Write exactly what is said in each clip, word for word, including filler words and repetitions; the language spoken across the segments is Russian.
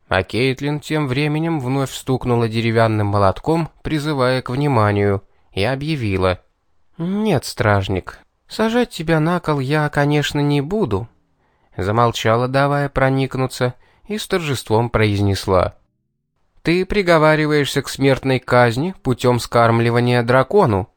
а Кейтлин тем временем вновь стукнула деревянным молотком, призывая к вниманию, и объявила: «Нет, стражник, сажать тебя на кол я, конечно, не буду». Замолчала, давая проникнуться, и с торжеством произнесла: «Ты приговариваешься к смертной казни путем скармливания дракону».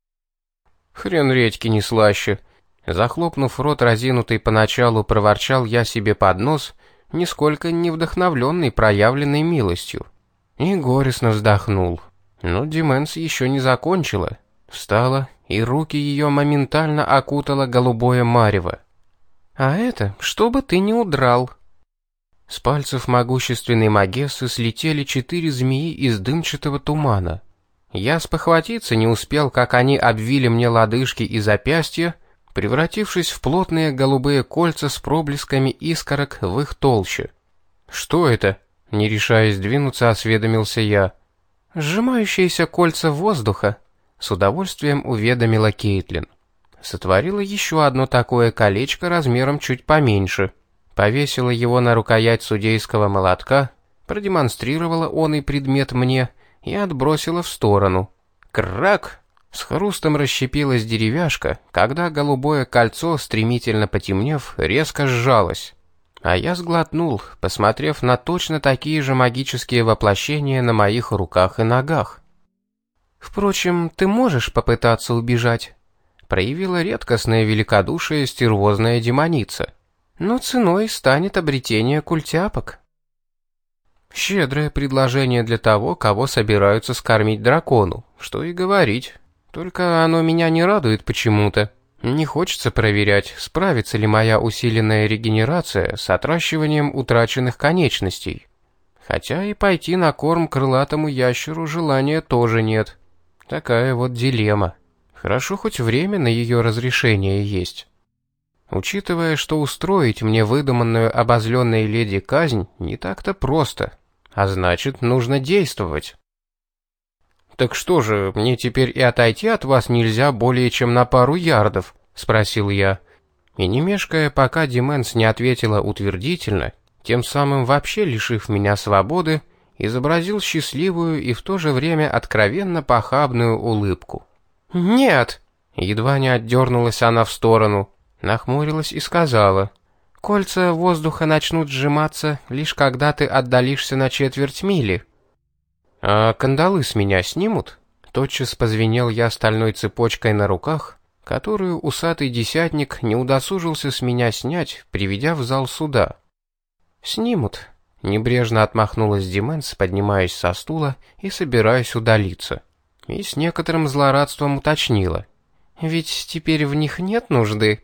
Хрен редьки не слаще. Захлопнув рот разинутый поначалу, проворчал я себе под нос, нисколько не вдохновленный проявленной милостью. И горестно вздохнул. Но Дименс еще не закончила. Встала, и руки ее моментально окутало голубое марево. «А это, чтобы ты не удрал». С пальцев могущественной Магессы слетели четыре змеи из дымчатого тумана. Я спохватиться не успел, как они обвили мне лодыжки и запястья, превратившись в плотные голубые кольца с проблесками искорок в их толще. «Что это?» — не решаясь двинуться, осведомился я. «Сжимающиеся кольца воздуха», — с удовольствием уведомила Кейтлин. Сотворила еще одно такое колечко размером чуть поменьше, повесила его на рукоять судейского молотка, продемонстрировала он и предмет мне и отбросила в сторону. Крак! С хрустом расщепилась деревяшка, когда голубое кольцо, стремительно потемнев, резко сжалось. А я сглотнул, посмотрев на точно такие же магические воплощения на моих руках и ногах. «Впрочем, ты можешь попытаться убежать», — проявила редкостное великодушие стервозная демоница. «Но ценой станет обретение культяпок». Щедрое предложение для того, кого собираются скормить дракону, что и говорить. Только оно меня не радует почему-то. Не хочется проверять, справится ли моя усиленная регенерация с отращиванием утраченных конечностей. Хотя и пойти на корм крылатому ящеру желания тоже нет. Такая вот дилемма. Хорошо, хоть время на ее разрешение есть. Учитывая, что устроить мне выдуманную обозленной леди казнь не так-то просто, а значит, нужно действовать. «Так что же, мне теперь и отойти от вас нельзя более чем на пару ярдов?» — спросил я. И не мешкая, пока Дименс не ответила утвердительно, тем самым вообще лишив меня свободы, изобразил счастливую и в то же время откровенно похабную улыбку. «Нет!» — едва не отдернулась она в сторону, нахмурилась и сказала: «Кольца воздуха начнут сжиматься, лишь когда ты отдалишься на четверть мили». «А кандалы с меня снимут?» Тотчас позвенел я стальной цепочкой на руках, которую усатый десятник не удосужился с меня снять, приведя в зал суда. «Снимут», — небрежно отмахнулась Дименс, поднимаясь со стула и собираясь удалиться. И с некоторым злорадством уточнила: «Ведь теперь в них нет нужды».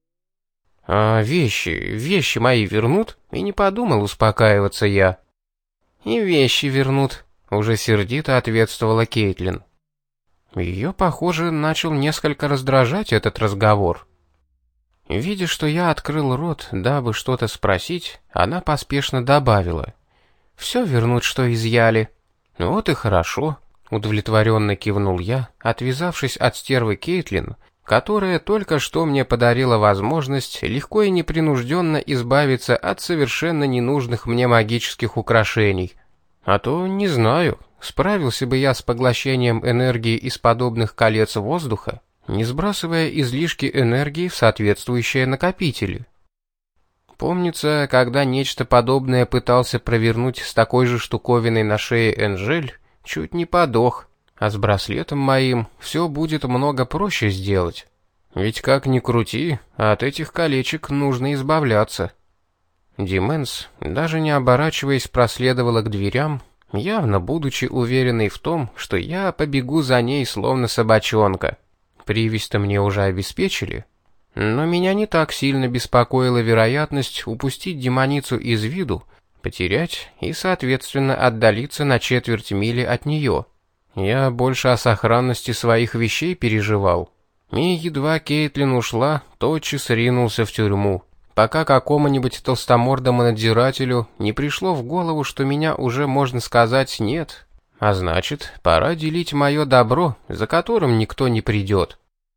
«А вещи, вещи мои вернут?» И не подумал успокаиваться я. «И вещи вернут», — уже сердито ответствовала Кейтлин. Ее, похоже, начал несколько раздражать этот разговор. Видя, что я открыл рот, дабы что-то спросить, она поспешно добавила: «Все вернут, что изъяли». «Вот и хорошо», — удовлетворенно кивнул я, отвязавшись от стервы Кейтлин, которая только что мне подарила возможность легко и непринужденно избавиться от совершенно ненужных мне магических украшений. А то, не знаю, справился бы я с поглощением энергии из подобных колец воздуха, не сбрасывая излишки энергии в соответствующие накопители. Помнится, когда нечто подобное пытался провернуть с такой же штуковиной на шее Энжель, чуть не подох, а с браслетом моим все будет много проще сделать. Ведь как ни крути, от этих колечек нужно избавляться. Дименс, даже не оборачиваясь, проследовала к дверям, явно будучи уверенной в том, что я побегу за ней словно собачонка. Привязь-то мне уже обеспечили, но меня не так сильно беспокоила вероятность упустить демоницу из виду, потерять и, соответственно, отдалиться на четверть мили от нее. Я больше о сохранности своих вещей переживал. И едва Кейтлин ушла, тотчас ринулся в тюрьму, пока какому-нибудь толстомордому надзирателю не пришло в голову, что меня уже, можно сказать, нет, а значит, пора делить мое добро, за которым никто не придет.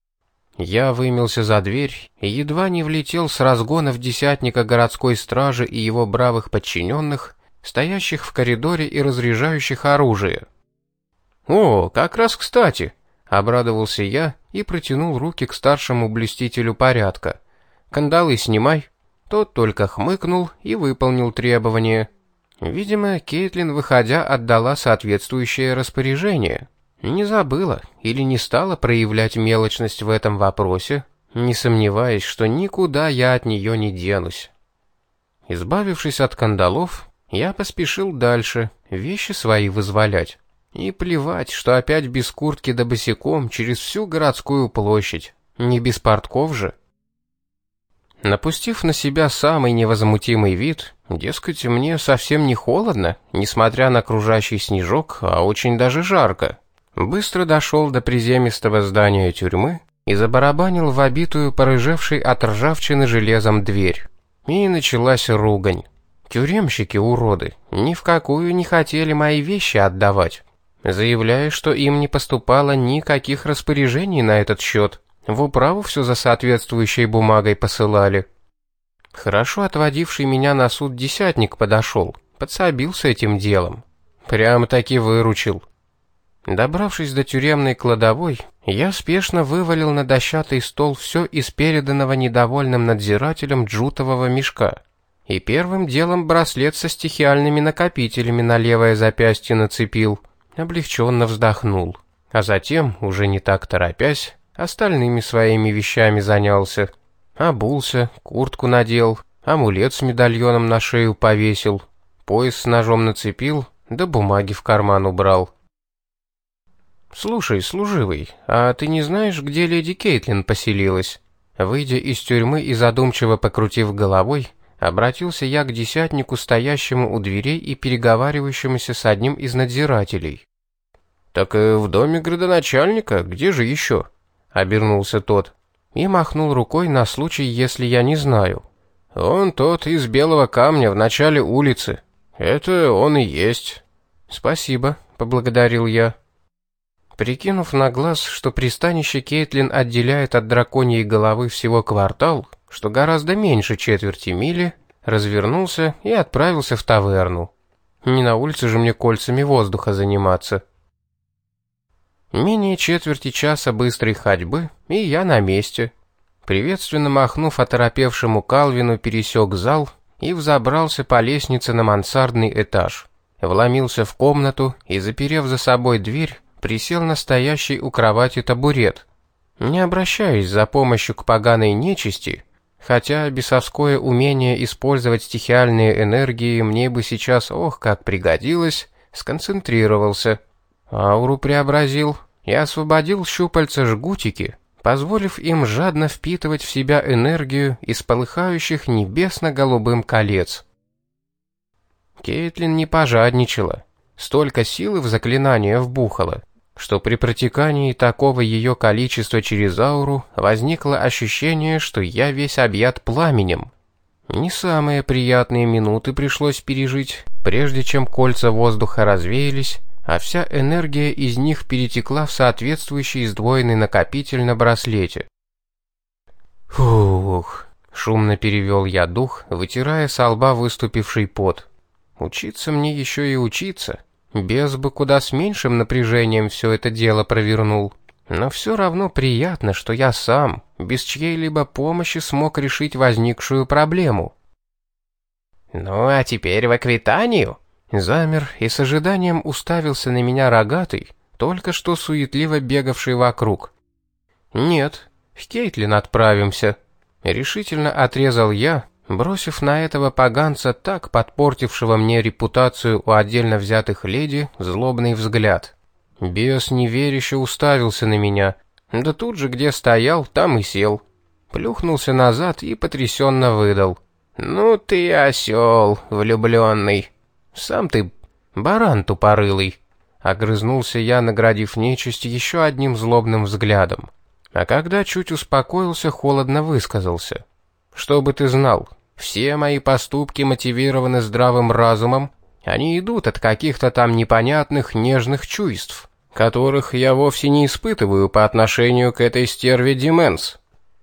Я вымылся за дверь и едва не влетел с разгона в десятника городской стражи и его бравых подчиненных, стоящих в коридоре и разряжающих оружие. «О, как раз кстати!» — обрадовался я и протянул руки к старшему блюстителю порядка. «Кандалы снимай». Тот только хмыкнул и выполнил требование. Видимо, Кейтлин, выходя, отдала соответствующее распоряжение. Не забыла или не стала проявлять мелочность в этом вопросе, не сомневаясь, что никуда я от нее не денусь. Избавившись от кандалов, я поспешил дальше, вещи свои вызволять. И плевать, что опять без куртки да босиком через всю городскую площадь. Не без портков же. Напустив на себя самый невозмутимый вид, дескать, мне совсем не холодно, несмотря на кружащий снежок, а очень даже жарко, быстро дошел до приземистого здания тюрьмы и забарабанил в обитую порыжевшей от ржавчины железом дверь. И началась ругань. Тюремщики-уроды ни в какую не хотели мои вещи отдавать, заявляя, что им не поступало никаких распоряжений на этот счет. В управу все за соответствующей бумагой посылали. Хорошо отводивший меня на суд десятник подошел, подсобил с этим делом. Прямо-таки выручил. Добравшись до тюремной кладовой, я спешно вывалил на дощатый стол все из переданного недовольным надзирателем джутового мешка. И первым делом браслет со стихиальными накопителями на левое запястье нацепил, облегченно вздохнул. А затем, уже не так торопясь, остальными своими вещами занялся. Обулся, куртку надел, амулет с медальоном на шею повесил, пояс с ножом нацепил, да бумаги в карман убрал. «Слушай, служивый, а ты не знаешь, где леди Кейтлин поселилась?» Выйдя из тюрьмы и задумчиво покрутив головой, обратился я к десятнику, стоящему у дверей и переговаривающемуся с одним из надзирателей. «Так и в доме градоначальника, где же еще?» — обернулся тот и махнул рукой на случай, если я не знаю. «Он тот из белого камня в начале улицы. Это он и есть». «Спасибо», — поблагодарил я. Прикинув на глаз, что пристанище Кейтлин отделяет от драконьей головы всего квартал, что гораздо меньше четверти мили, развернулся и отправился в таверну. Не на улице же мне кольцами воздуха заниматься. Менее четверти часа быстрой ходьбы, и я на месте. Приветственно махнув оторопевшему Калвину, пересек зал и взобрался по лестнице на мансардный этаж. Вломился в комнату и, заперев за собой дверь, присел на стоящий у кровати табурет. Не обращаясь за помощью к поганой нечисти, хотя бесовское умение использовать стихиальные энергии мне бы сейчас ох как пригодилось, сконцентрировался. Ауру преобразил и освободил щупальца-жгутики, позволив им жадно впитывать в себя энергию из полыхающих небесно-голубым колец. Кейтлин не пожадничала, столько силы в заклинание вбухала, что при протекании такого ее количества через ауру возникло ощущение, что я весь объят пламенем. Не самые приятные минуты пришлось пережить, прежде чем кольца воздуха развеялись, а вся энергия из них перетекла в соответствующий сдвоенный накопитель на браслете. «Фух!» — шумно перевел я дух, вытирая со лба выступивший пот. «Учиться мне еще и учиться. Бес бы куда с меньшим напряжением все это дело провернул. Но все равно приятно, что я сам, без чьей-либо помощи, смог решить возникшую проблему». «Ну а теперь в аквитанию?» Замер и с ожиданием уставился на меня рогатый, только что суетливо бегавший вокруг. «Нет, в Кейтлин отправимся», — решительно отрезал я, бросив на этого поганца, так подпортившего мне репутацию у отдельно взятых леди, злобный взгляд. Бес неверяще уставился на меня, да тут же, где стоял, там и сел. Плюхнулся назад и потрясенно выдал: «Ну ты осел, влюбленный. Сам ты баран тупорылый», — огрызнулся я, наградив нечисть еще одним злобным взглядом. А когда чуть успокоился, холодно высказался: «Чтобы ты знал, все мои поступки мотивированы здравым разумом, они идут от каких-то там непонятных нежных чувств, которых я вовсе не испытываю по отношению к этой стерве Дименс».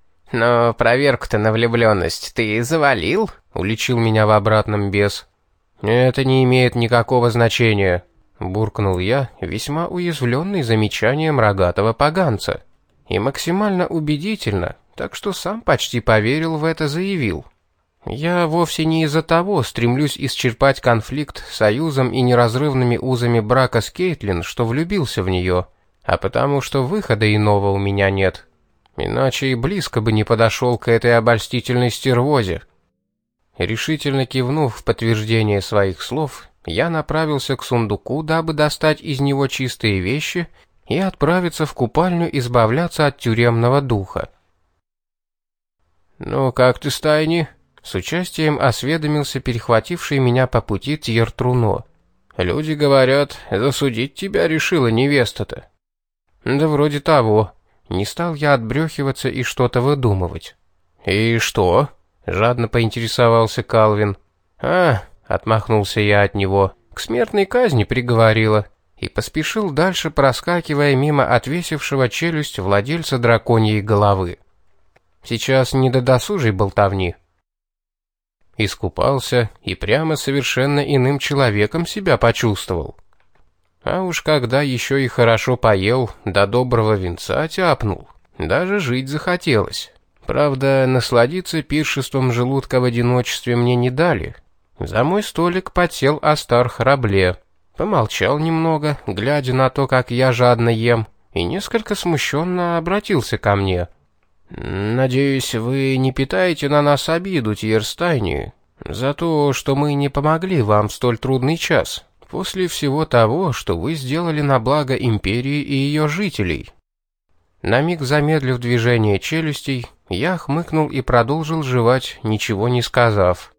«Но проверку-то на влюбленность ты завалил?» — уличил меня в обратном бес. «Это не имеет никакого значения», — буркнул я, весьма уязвленный замечанием рогатого поганца. И максимально убедительно, так что сам почти поверил в это, заявил. «Я вовсе не из-за того стремлюсь исчерпать конфликт союзом и неразрывными узами брака с Кейтлин, что влюбился в нее, а потому что выхода иного у меня нет. Иначе и близко бы не подошел к этой обольстительной стервозе». Решительно кивнув в подтверждение своих слов, я направился к сундуку, дабы достать из него чистые вещи и отправиться в купальню избавляться от тюремного духа. «Ну как ты, Стайни?» — с участием осведомился перехвативший меня по пути Тьер Труно. «Люди говорят, засудить тебя решила невеста-то». «Да вроде того». Не стал я отбрехиваться и что-то выдумывать. «И что?» — жадно поинтересовался Калвин. «А», — отмахнулся я от него, — «к смертной казни приговорила». И поспешил дальше, проскакивая мимо отвесившего челюсть владельца драконьей головы. Сейчас не до досужей болтовни. Искупался и прямо совершенно иным человеком себя почувствовал. А уж когда еще и хорошо поел, до доброго винца тяпнул, даже жить захотелось. Правда, насладиться пиршеством желудка в одиночестве мне не дали. За мой столик подсел Астарх Рабле. Помолчал немного, глядя на то, как я жадно ем, и несколько смущенно обратился ко мне. «Надеюсь, вы не питаете на нас обиду, Тьер Стайни, за то, что мы не помогли вам в столь трудный час, после всего того, что вы сделали на благо империи и ее жителей». На миг замедлив движение челюстей, я хмыкнул и продолжил жевать, ничего не сказав.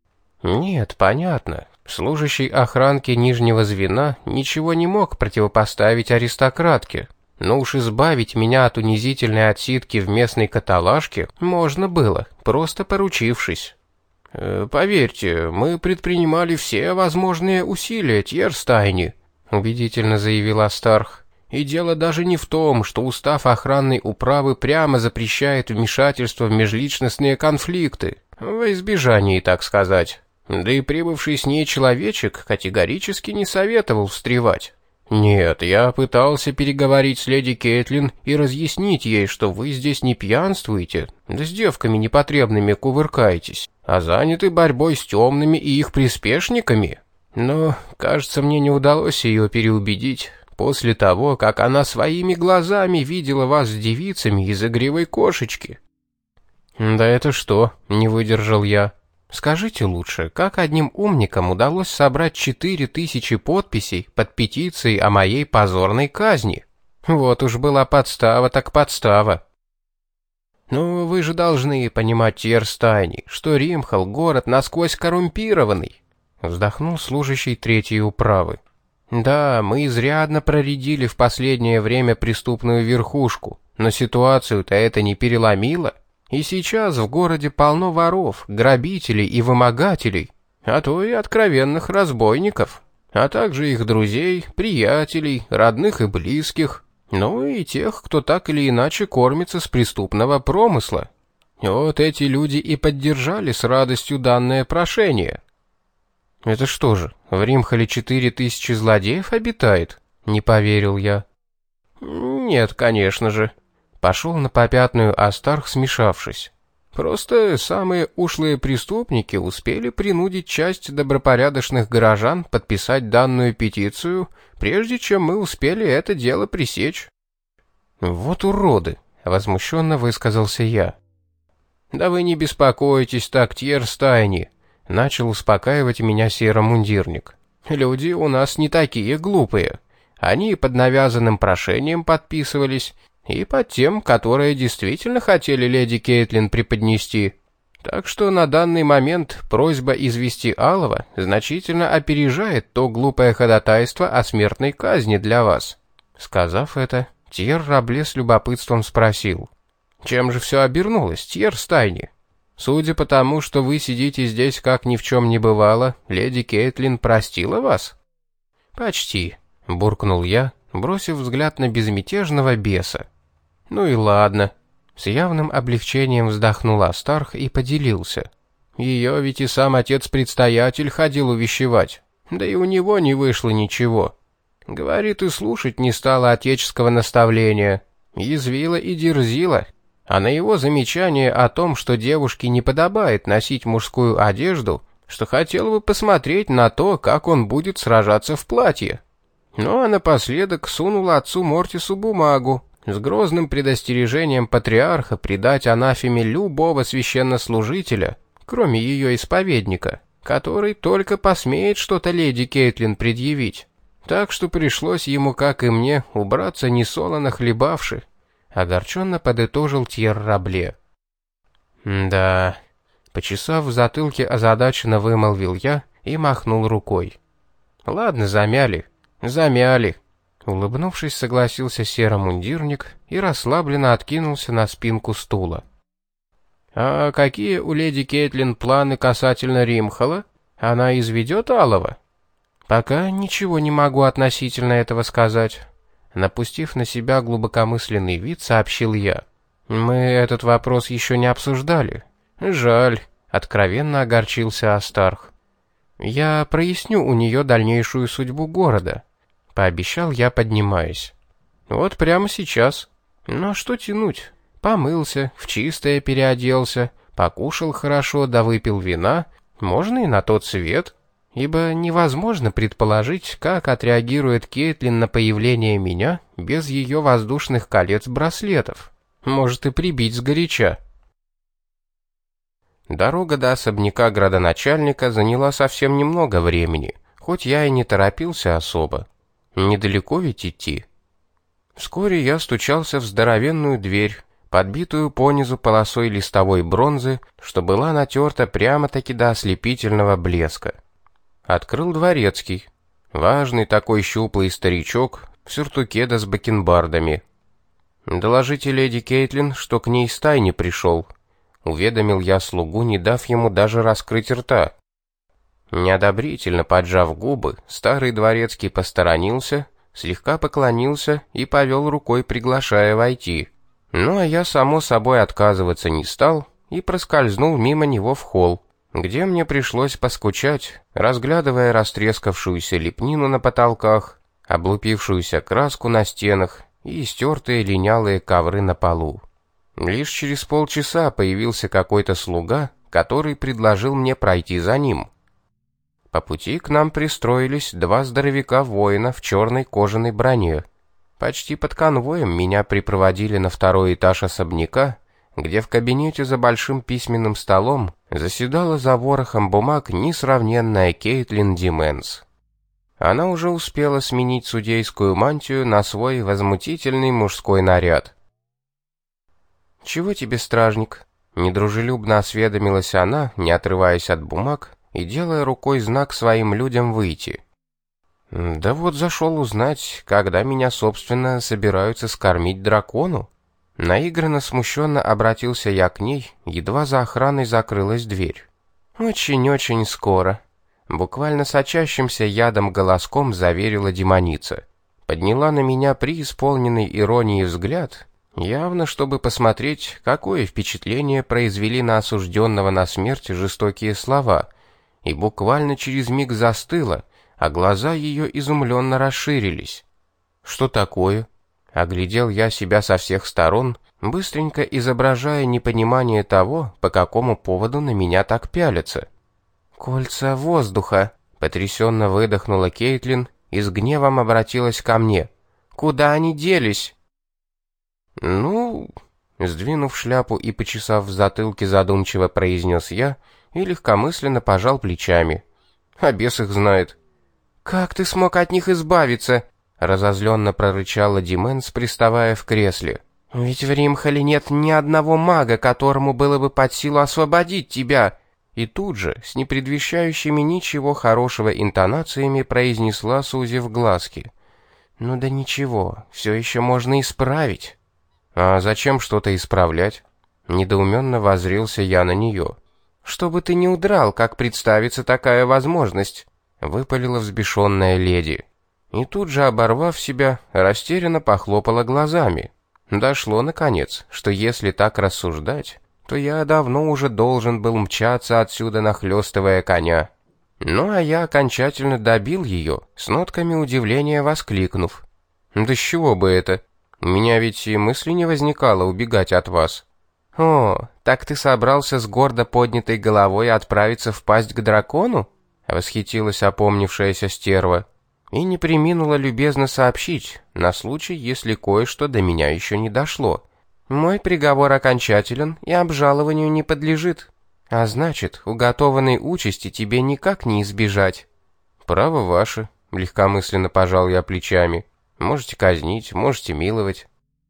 «Нет, понятно. Служащий охранки нижнего звена ничего не мог противопоставить аристократке. Но уж избавить меня от унизительной отсидки в местной каталажке можно было, просто поручившись. «Э, «Поверьте, мы предпринимали все возможные усилия, Тьер Стайни», — убедительно заявил Астарх. «И дело даже не в том, что устав охранной управы прямо запрещает вмешательство в межличностные конфликты, во избежании, так сказать. Да и прибывший с ней человечек категорически не советовал встревать. Нет, я пытался переговорить с леди Кейтлин и разъяснить ей, что вы здесь не пьянствуете, да с девками непотребными кувыркаетесь, а заняты борьбой с темными и их приспешниками. Но, кажется, мне не удалось ее переубедить после того, как она своими глазами видела вас с девицами из игривой кошечки». «Да это что?» — не выдержал я. «Скажите лучше, как одним умникам удалось собрать четыре тысячи подписей под петицией о моей позорной казни? Вот уж была подстава так подстава». «Ну, вы же должны понимать, Тьер Стайни, что Римхал — город насквозь коррумпированный», — вздохнул служащий третьей управы. «Да, мы изрядно проредили в последнее время преступную верхушку, но ситуацию-то это не переломило. И сейчас в городе полно воров, грабителей и вымогателей, а то и откровенных разбойников, а также их друзей, приятелей, родных и близких, ну и тех, кто так или иначе кормится с преступного промысла. Вот эти люди и поддержали с радостью данное прошение». «Это что же, в Римхале четыре тысячи злодеев обитает?» — не поверил я. «Нет, конечно же». Пошел на попятную Астарх, смешавшись. «Просто самые ушлые преступники успели принудить часть добропорядочных горожан подписать данную петицию, прежде чем мы успели это дело пресечь». «Вот уроды!» — возмущенно высказался я. «Да вы не беспокойтесь так, Тьер Стайни», — начал успокаивать меня серомундирник. «Люди у нас не такие глупые. Они под навязанным прошением подписывались, и под тем, которые действительно хотели леди Кейтлин преподнести. Так что на данный момент просьба извести Алова значительно опережает то глупое ходатайство о смертной казни для вас». Сказав это, Тьер Рабле с любопытством спросил: «Чем же все обернулось, Тьер Стайни? Судя по тому, что вы сидите здесь как ни в чем не бывало, леди Кейтлин простила вас?» «Почти», — буркнул я, бросив взгляд на безмятежного беса. «Ну и ладно». С явным облегчением вздохнул Астарх и поделился. Ее ведь и сам отец-предстоятель ходил увещевать. Да и у него не вышло ничего. Говорит, и слушать не стало отеческого наставления. Язвила и дерзила. А на его замечание о том, что девушке не подобает носить мужскую одежду, что хотела бы посмотреть на то, как он будет сражаться в платье. Ну а напоследок сунула отцу Мортису бумагу с грозным предостережением патриарха предать анафеме любого священнослужителя, кроме ее исповедника, который только посмеет что-то леди Кейтлин предъявить. Так что пришлось ему, как и мне, убраться несолоно хлебавши, огорченно подытожил Тьер Рабле. Да, почесав в затылке, озадаченно вымолвил я и махнул рукой. Ладно, замяли, замяли. Улыбнувшись, согласился серомундирник и расслабленно откинулся на спинку стула. «А какие у леди Кейтлин планы касательно Римхола? Она изведет Алова?» «Пока ничего не могу относительно этого сказать», — напустив на себя глубокомысленный вид, сообщил я. «Мы этот вопрос еще не обсуждали». «Жаль», — откровенно огорчился Астарх. «Я проясню у нее дальнейшую судьбу города», — пообещал я, поднимаясь. «Вот прямо сейчас. Ну а что тянуть? Помылся, в чистое переоделся, покушал хорошо, да выпил вина, можно и на тот свет, ибо невозможно предположить, как отреагирует Кейтлин на появление меня без ее воздушных колец-браслетов. Может и прибить сгоряча». Дорога до особняка градоначальника заняла совсем немного времени, хоть я и не торопился особо. Недалеко ведь идти. Вскоре я стучался в здоровенную дверь, подбитую понизу полосой листовой бронзы, что была натерта прямо-таки до ослепительного блеска. Открыл дворецкий. Важный такой щуплый старичок в сюртуке да с бакенбардами. «Доложите леди Кейтлин, что к ней стай не пришел», — уведомил я слугу, не дав ему даже раскрыть рта. Неодобрительно поджав губы, старый дворецкий посторонился, слегка поклонился и повел рукой, приглашая войти. Ну а я, само собой, отказываться не стал и проскользнул мимо него в холл, где мне пришлось поскучать, разглядывая растрескавшуюся лепнину на потолках, облупившуюся краску на стенах и истертые линялые ковры на полу. Лишь через полчаса появился какой-то слуга, который предложил мне пройти за ним. По пути к нам пристроились два здоровяка-воина в черной кожаной броне. Почти под конвоем меня припроводили на второй этаж особняка, где в кабинете за большим письменным столом заседала за ворохом бумаг несравненная Кейтлин Дименс. Она уже успела сменить судейскую мантию на свой возмутительный мужской наряд. «Чего тебе, стражник?» — недружелюбно осведомилась она, не отрываясь от бумаг и делая рукой знак своим людям выйти. «Да вот зашел узнать, когда меня, собственно, собираются скормить дракону». Наигранно смущенно обратился я к ней, едва за охраной закрылась дверь. «Очень-очень скоро», — буквально сочащимся ядом голоском заверила демоница. Подняла на меня преисполненный иронии взгляд, явно чтобы посмотреть, какое впечатление произвели на осужденного на смерть жестокие слова, и буквально через миг застыла, а глаза ее изумленно расширились. «Что такое?» Оглядел я себя со всех сторон, быстренько изображая непонимание того, по какому поводу на меня так пялятся. «Кольца воздуха!» — потрясенно выдохнула Кейтлин и с гневом обратилась ко мне. «Куда они делись?» «Ну...» — сдвинув шляпу и почесав в затылке, задумчиво произнес я и легкомысленно пожал плечами. «А бес их знает». «Как ты смог от них избавиться?» — разозленно прорычала Дименс, приставая в кресле. «Ведь в Римхоле нет ни одного мага, которому было бы под силу освободить тебя!» И тут же, с непредвещающими ничего хорошего интонациями, произнесла, сузив глазки. «Ну да ничего, все еще можно исправить». «А зачем что-то исправлять?» Недоуменно воззрился я на нее. «Чтобы ты не удрал, как представится такая возможность», — выпалила взбешенная леди. И тут же, оборвав себя, растерянно похлопала глазами. Дошло, наконец, что если так рассуждать, то я давно уже должен был мчаться отсюда, нахлёстывая коня. Ну а я окончательно добил ее, с нотками удивления воскликнув: «Да с чего бы это? У меня ведь и мысли не возникало убегать от вас». «О, так ты собрался с гордо поднятой головой отправиться в пасть к дракону?» — восхитилась опомнившаяся стерва. И не преминула любезно сообщить, на случай, если кое-что до меня еще не дошло. «Мой приговор окончателен и обжалованию не подлежит. А значит, уготованной участи тебе никак не избежать». «Право ваше», — легкомысленно пожал я плечами. «Можете казнить, можете миловать».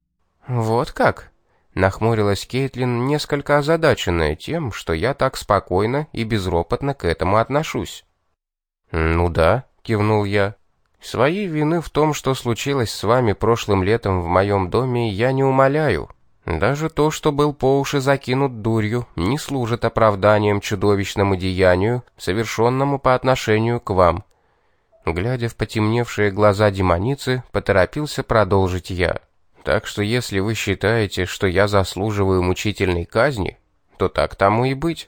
«Вот как?» — нахмурилась Кейтлин, несколько озадаченная тем, что я так спокойно и безропотно к этому отношусь. «Ну да», — кивнул я. «Своей вины в том, что случилось с вами прошлым летом в моем доме, я не умаляю. Даже то, что был по уши закинут дурью, не служит оправданием чудовищному деянию, совершенному по отношению к вам». Глядя в потемневшие глаза демоницы, поторопился продолжить я. «Так что если вы считаете, что я заслуживаю мучительной казни, то так тому и быть».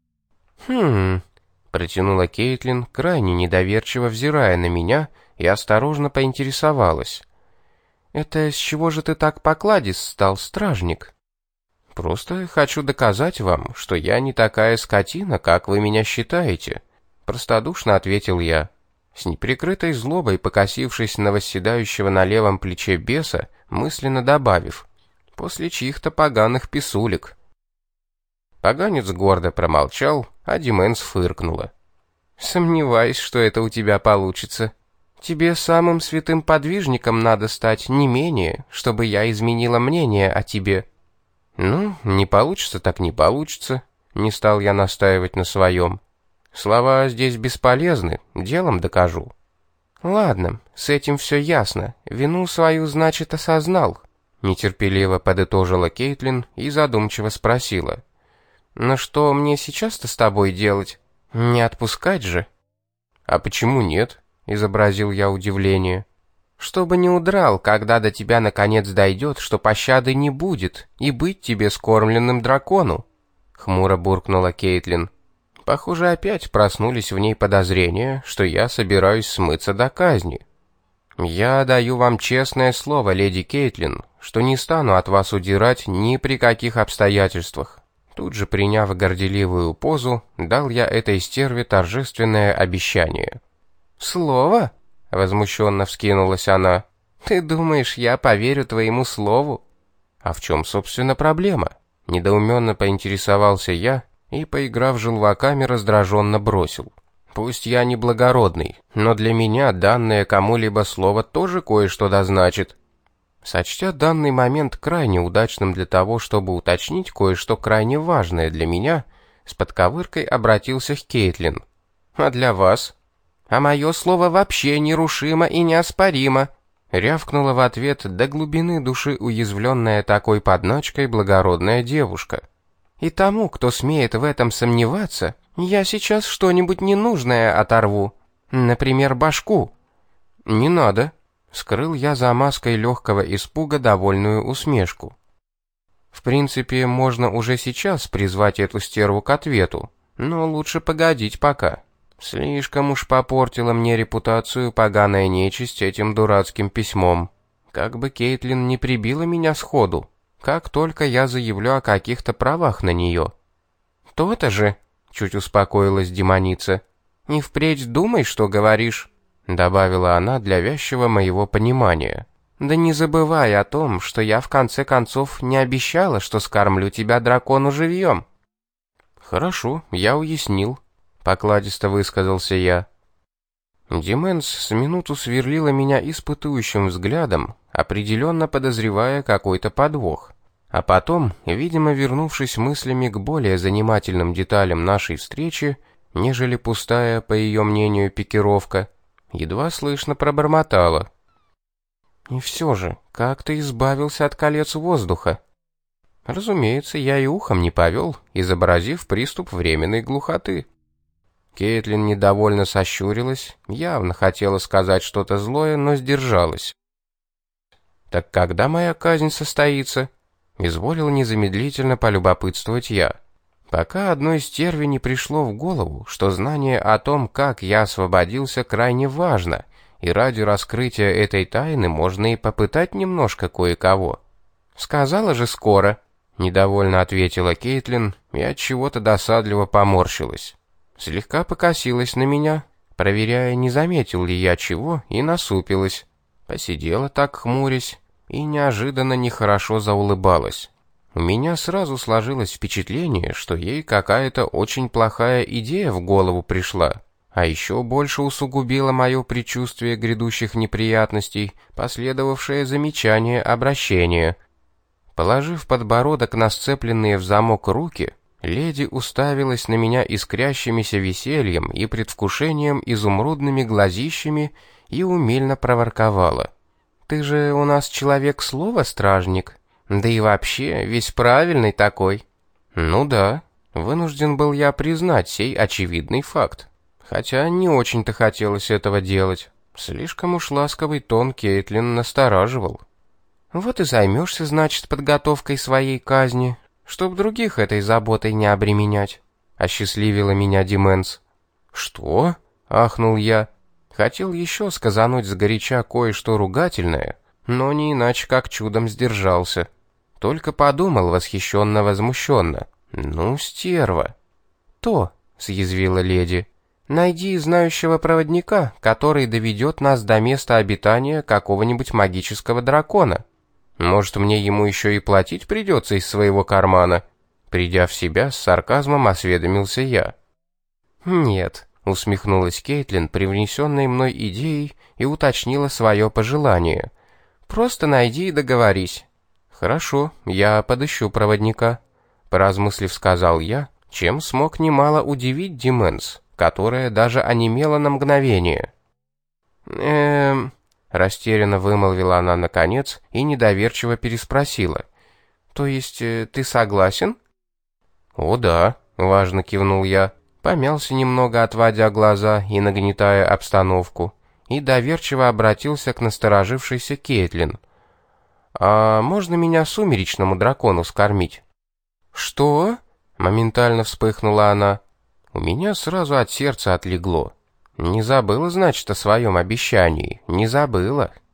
«Хм...» — протянула Кейтлин, крайне недоверчиво взирая на меня, и осторожно поинтересовалась: «Это с чего же ты так покладист стал, стражник?» «Просто хочу доказать вам, что я не такая скотина, как вы меня считаете», — простодушно ответил я, с неприкрытой злобой покосившись на восседающего на левом плече беса, мысленно добавив: «после чьих-то поганых писулек». Поганец гордо промолчал, а Дименс фыркнула. «Сомневаюсь, что это у тебя получится. Тебе самым святым подвижником надо стать не менее, чтобы я изменила мнение о тебе». «Ну, не получится так не получится», — не стал я настаивать на своем. «Слова здесь бесполезны, делом докажу». «Ладно, с этим все ясно. Вину свою, значит, осознал», — нетерпеливо подытожила Кейтлин и задумчиво спросила: «Ну что мне сейчас-то с тобой делать? Не отпускать же?» «А почему нет?» — изобразил я удивление. «Чтобы не удрал, когда до тебя наконец дойдет, что пощады не будет, и быть тебе скормленным дракону», — хмуро буркнула Кейтлин. Похоже, опять проснулись в ней подозрения, что я собираюсь смыться до казни. «Я даю вам честное слово, леди Кейтлин, что не стану от вас удирать ни при каких обстоятельствах». Тут же, приняв горделивую позу, дал я этой стерве торжественное обещание. «Слово?» — возмущенно вскинулась она. «Ты думаешь, я поверю твоему слову?» «А в чем, собственно, проблема?» — недоуменно поинтересовался я и, поиграв желваками, раздраженно бросил: «Пусть я не благородный, но для меня данное кому-либо слово тоже кое-что дозначит». Сочтя данный момент крайне удачным для того, чтобы уточнить кое-что крайне важное для меня, с подковыркой обратился к Кейтлин. «А для вас?» «А мое слово вообще нерушимо и неоспоримо», — рявкнула в ответ до глубины души уязвленная такой подначкой благородная девушка. «И тому, кто смеет в этом сомневаться, я сейчас что-нибудь ненужное оторву, например, башку». «Не надо», — скрыл я за маской легкого испуга довольную усмешку. «В принципе, можно уже сейчас призвать эту стерву к ответу, но лучше погодить пока. Слишком уж попортила мне репутацию поганая нечисть этим дурацким письмом. Как бы Кейтлин не прибила меня сходу, как только я заявлю о каких-то правах на нее». «То-то же», — чуть успокоилась демоница. «И впредь думай, что говоришь», — добавила она для вязчего моего понимания. «Да не забывай о том, что я в конце концов не обещала, что скормлю тебя дракону живьем». «Хорошо, я уяснил», — покладисто высказался я. Дименс с минуту сверлила меня испытующим взглядом, определенно подозревая какой-то подвох. А потом, видимо, вернувшись мыслями к более занимательным деталям нашей встречи, нежели пустая, по ее мнению, пикировка, едва слышно пробормотала: «И все же, как ты избавился от колец воздуха?» Разумеется, я и ухом не повел, изобразив приступ временной глухоты. Кейтлин недовольно сощурилась, явно хотела сказать что-то злое, но сдержалась. «Так когда моя казнь состоится?» Изволил незамедлительно полюбопытствовать я. Пока одной стерве не пришло в голову, что знание о том, как я освободился, крайне важно, и ради раскрытия этой тайны можно и попытать немножко кое-кого. «Сказала же скоро», — недовольно ответила Кейтлин и от чего-то досадливо поморщилась. Слегка покосилась на меня, проверяя, не заметил ли я чего, и насупилась. Посидела так, хмурясь, и неожиданно нехорошо заулыбалась. У меня сразу сложилось впечатление, что ей какая-то очень плохая идея в голову пришла, а еще больше усугубило мое предчувствие грядущих неприятностей, последовавшее замечание обращения. Положив подбородок на сцепленные в замок руки, леди уставилась на меня искрящимися весельем и предвкушением изумрудными глазищами и умильно проворковала: «Ты же у нас человек слова, стражник? Да и вообще, весь правильный такой». Ну да, вынужден был я признать сей очевидный факт. Хотя не очень-то хотелось этого делать. Слишком уж ласковый тон Кейтлин настораживал. «Вот и займешься, значит, подготовкой своей казни, чтоб других этой заботой не обременять», — осчастливила меня Дименс. «Что?» — ахнул я. Хотел еще сказануть сгоряча кое-что ругательное, но не иначе как чудом сдержался. Только подумал восхищенно-возмущенно: «Ну, стерва!» «То», — съязвила леди, — «найди знающего проводника, который доведет нас до места обитания какого-нибудь магического дракона. Может, мне ему еще и платить придется из своего кармана?» Придя в себя, с сарказмом осведомился я. «Нет», — усмехнулась Кейтлин, привнесенной мной идеей, и уточнила свое пожелание. «Просто найди и договорись». «Хорошо, я подыщу проводника», — поразмыслив, сказал я, чем смог немало удивить Дименс, которая даже онемела на мгновение. «Эм...» — растерянно вымолвила она наконец и недоверчиво переспросила. «То есть э, ты согласен?» «О да», — важно кивнул я, помялся немного, отводя глаза и нагнетая обстановку, и доверчиво обратился к насторожившейся Кейтлин. «А можно меня сумеречному дракону скормить?» «Что?» — моментально вспыхнула она. У меня сразу от сердца отлегло. Не забыла, значит, о своем обещании, не забыла.